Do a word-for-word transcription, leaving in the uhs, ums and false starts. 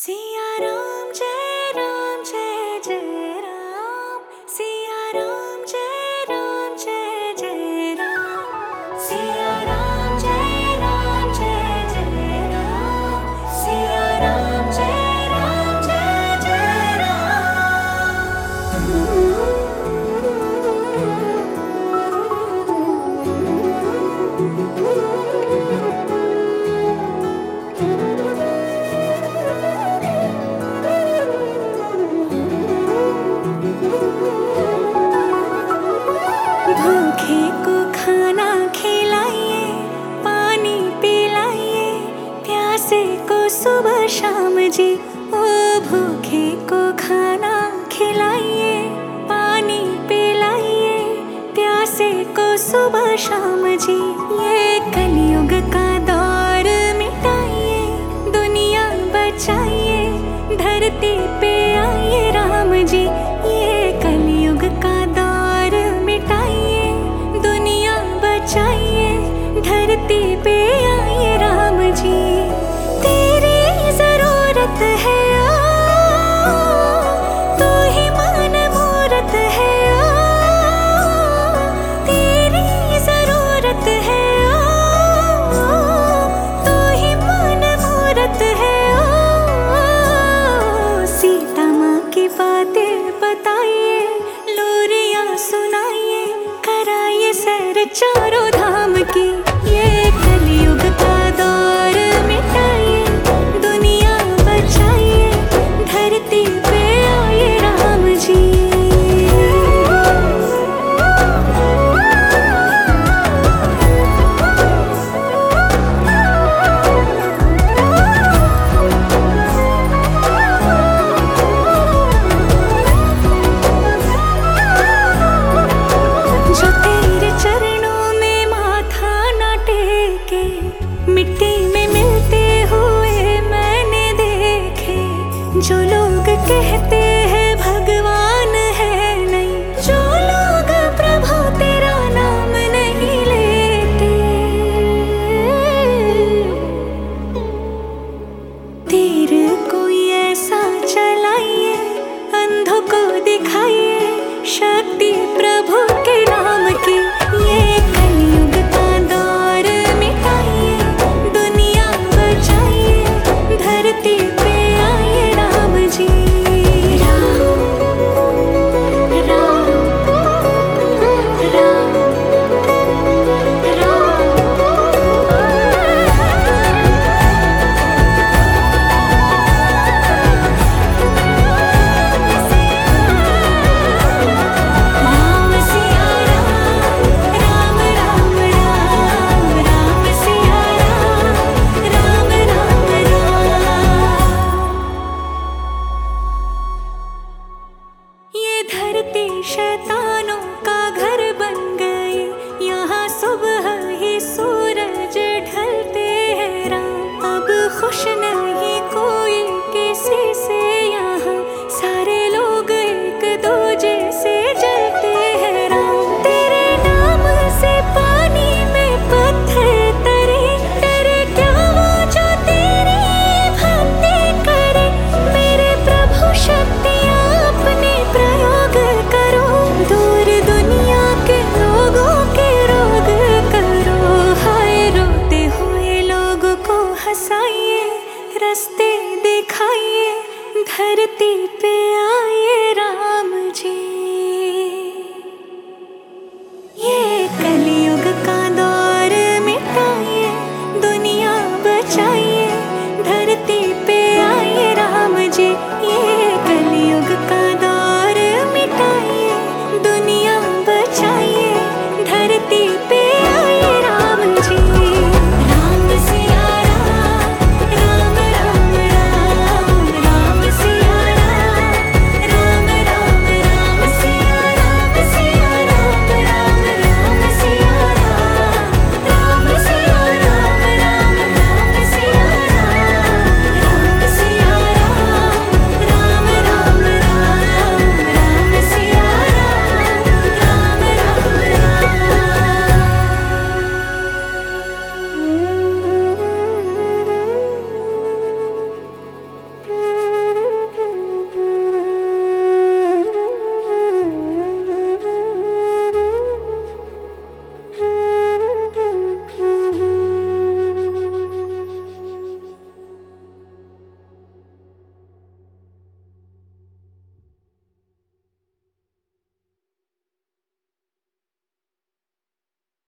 सिया राम जय राम जय जय राम। सिया राम जय राम जय जय राम। सिया राम जय राम जय जय राम। सिया राम जय राम जय जय भूखे को खाना खिलाइए, पानी पिलाइए, प्यासे को सुबह शाम जी। ओ भूखे को खाना खिलाइए, पानी पिलाइए, प्यासे को सुबह शाम जी। ये कलयुग का दौर मिटाइए, दुनिया बचाइए, धरती पे आइए राम जी। ये कलयुग का दौर मिटाइए, दुनिया बचाइए, धरती पे आइए राम जी। तेरी जरूरत है ओ, तू ही मान मूरत है ओ, तेरी जरूरत है ओ, तू ही मान मूरत है ओ। सीता माँ की बातें बताइए, लोरियां सुनाइए, कराइए सैर चारों धाम की। ये कलयुग का दौर मिटाइए, दुनिया बचाइए, धरती पे आइए राम जी। जो तेरे चरणों में माथा न टेके, मिट्टी में मिलते हुए मैंने देखे। जो लोग कहते हैं भगवान है नहीं, जो लोग प्रभु तेरा नाम नहीं लेते। तीर कोई ऐसा चलाइए, अंधों को दिखाइए, शक्ति प्रभु के नाम की। ये कलयुग का दौर मिटाइए, दुनिया बचाइए, धरती पे आइए राम जी। राम राम राम राम सिया राम, राम राम राम, राम सिया राम, राम राम राम। ये धरती शैतानों का घर बन गई, यहाँ सुबह ही सूरज ढलते हैं राम। अब खुश नहीं कोई किसी से, यहाँ सारे लोग एक दूजे से जलते हैं राम। तेरे नाम से पानी में पत्थर तरे, डरे क्या वो जो तेरी भक्ति करे। मेरे प्रभु शक्तियाँ अपने प्रयोग करो, दूर दुनिया के लोगों के रोग करो। हाय रोते हुए लोगों को हंसाइए, रास्ते दिखाइए, धरती पे आइए राम जी।